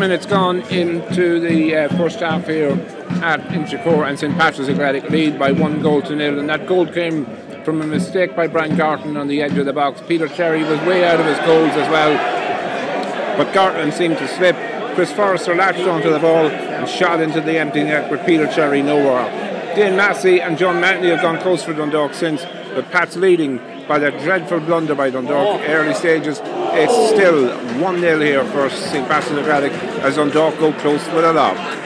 minutes gone into the first half here at Inchicore, and St. Patrick's Athletic lead by 1-0, and that goal came from a mistake by Brian Garton on the edge of the box. Peter Cherry was way out of his goals as well, but Garton seemed to slip. Chris Forrester latched onto the ball and shot into the empty net with Peter Cherry nowhere. Dane Massey and John Matney have gone close for Dundalk since, but Pat's leading by that dreadful blunder by Dundalk early stages. It's still 1-0 here for St. Patrick's Athletic as Dundalk go close with a lob.